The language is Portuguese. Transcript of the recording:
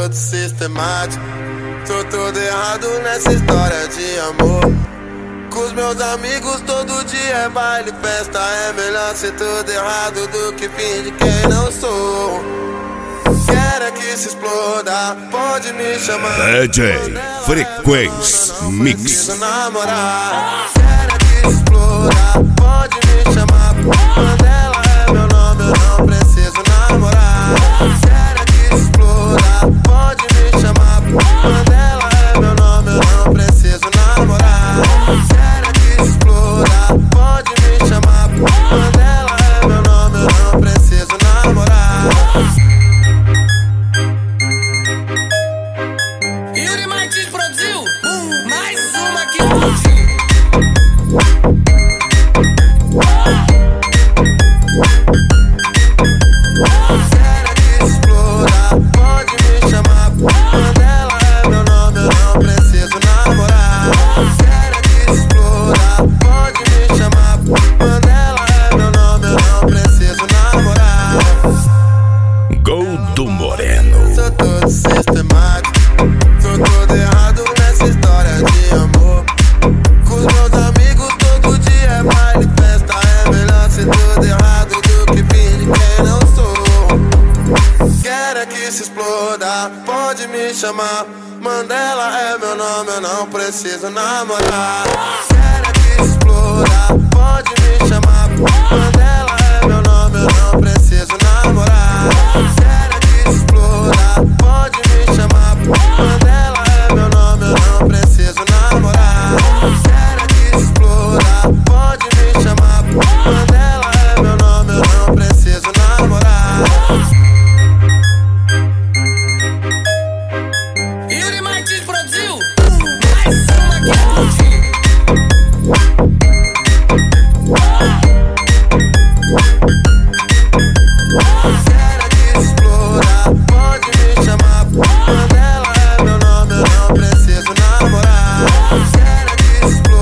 todo sistemático. Tô todo errado nessa história de amor. Com os meus amigos todo dia é baile, festa. É melhor ser todo errado do que fingir quem não sou. Quero que se exploda, pode me chamar DJ Frequência Mix. Namorar. Quero que se exploda, pode me chamar. Mandela é meu nome, eu não preciso namorar. Quero que se exploda, pode me chamar. Mandela é meu nome, eu não preciso namorar. Quero que se exploda, pode me chamar. Mandela é meu nome, eu não preciso namorar. Yuri Martins produziu mais uma que explodiu. Quero que se exploda, pode me chamar. Mandela é meu nome, eu não preciso namorar. Quero que se exploda, pode me chamar. Mandela é meu nome, eu não preciso namorar. Gol do Moreno. Sou todo sistemático, tô todo errado nessa história de amor. Com os meus amigos todo dia é baile, festa. É melhor ser todo errado do que fingir quem não sou. Quero que se exploda, pode me chamar. Mandela é meu nome, eu não preciso namorar. Quero que se exploda, pode me chamar. Mandela é meu nome, eu não preciso namorar. Quero que se exploda, pode me chamar. Mandela é meu nome, eu não preciso namorar. Quero que se exploda, pode me chamar. Mandela é meu nome, eu não preciso namorar. Yuri Martins produziu mais uma que explodiu. Quero que se exploda, pode me chamar. Mandela é meu nome, eu não preciso namorar. Quero que se exploda.